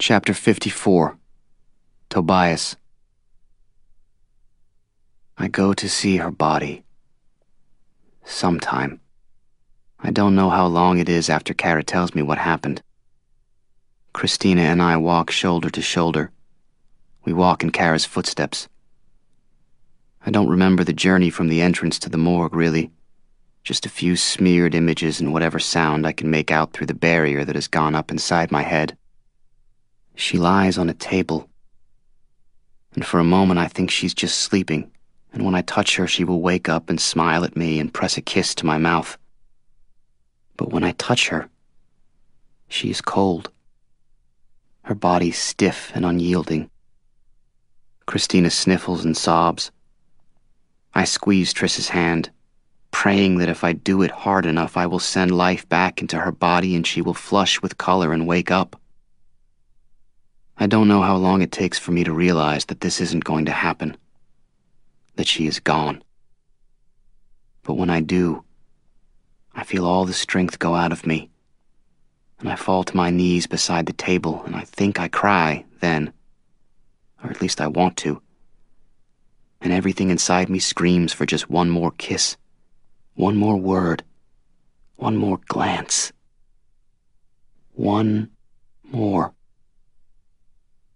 Chapter 54. Tobias. I go to see her body. Sometime. I don't know how long it is after Kara tells me what happened. Christina and I walk shoulder to shoulder. We walk in Kara's footsteps. I don't remember the journey from the entrance to the morgue, really. Just a few smeared images and whatever sound I can make out through the barrier that has gone up inside my head. She lies on a table, and for a moment I think she's just sleeping, and when I touch her she will wake up and smile at me and press a kiss to my mouth. But when I touch her, she is cold. Her body stiff and unyielding. Christina sniffles and sobs. I squeeze Triss's hand, praying that if I do it hard enough I will send life back into her body and she will flush with color and wake up. I don't know how long it takes for me to realize that this isn't going to happen, that she is gone. But when I do, I feel all the strength go out of me, and I fall to my knees beside the table, and I think I cry then, or at least I want to, and everything inside me screams for just one more kiss, one more word, one more glance, one more.